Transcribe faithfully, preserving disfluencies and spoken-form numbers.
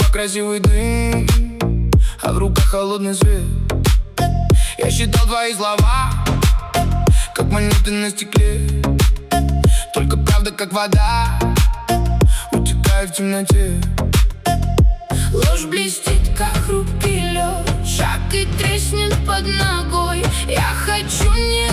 красивый дым, а в руках холодный свет. Я считал твои слова, как монеты на стекле. Только правда, как вода, утекает в темноте. Ложь блестит, как хрупкий лед, шаг и треснет под ногой. Я хочу не